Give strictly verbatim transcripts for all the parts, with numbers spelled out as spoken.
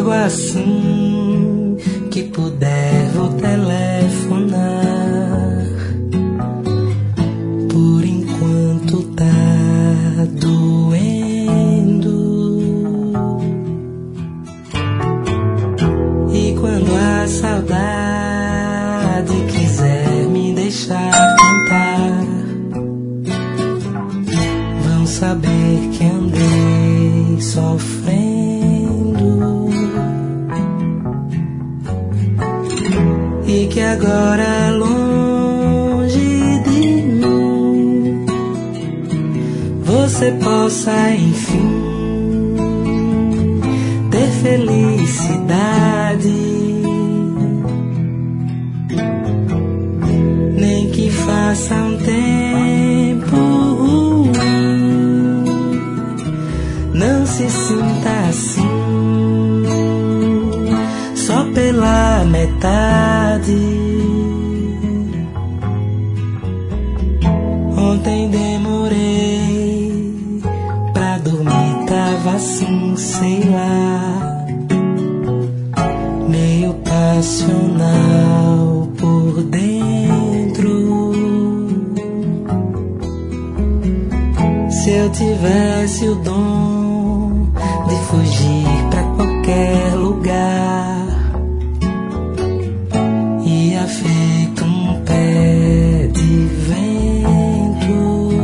logo assim que puder vou telefonar. Por enquanto tá doendo. E quando a saudade quiser me deixar cantar, vão saber que andei sofrendo e que agora longe de mim você possa enfim ter felicidade, nem que faça um tempo ruim, não se sinta assim só pela metade. Ontem demorei pra dormir, tava assim, sei lá, meio passional por dentro. Se eu tivesse o dom de fugir pra qualquer lugar, ia feito um pé de vento,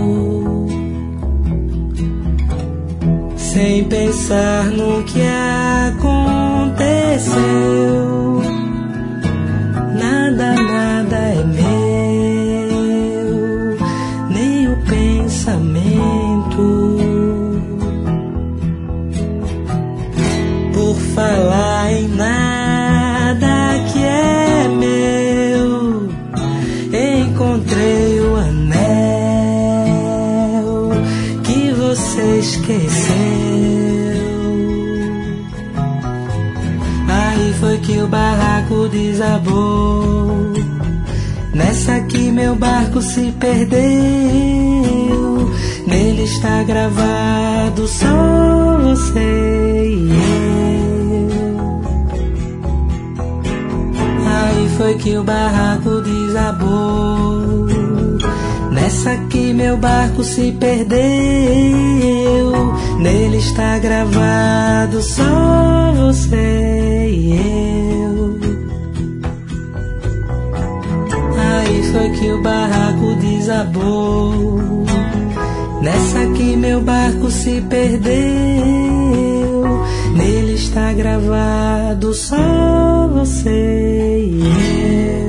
sem pensar no que aconteceu. Nada, nada é meu, nem o pensamento. Por falar em nada que é meu, encontrei o anel que você esqueceu. Aí foi que o barraco desabou, nessa aqui meu barco se perdeu. Nele está gravado só você e eu. Aí foi que o barraco desabou, nessa aqui meu barco se perdeu. Nele está gravado só você e eu. Aí foi que o barraco desabou, nessa aqui meu barco se perdeu. Nele está gravado só você e eu.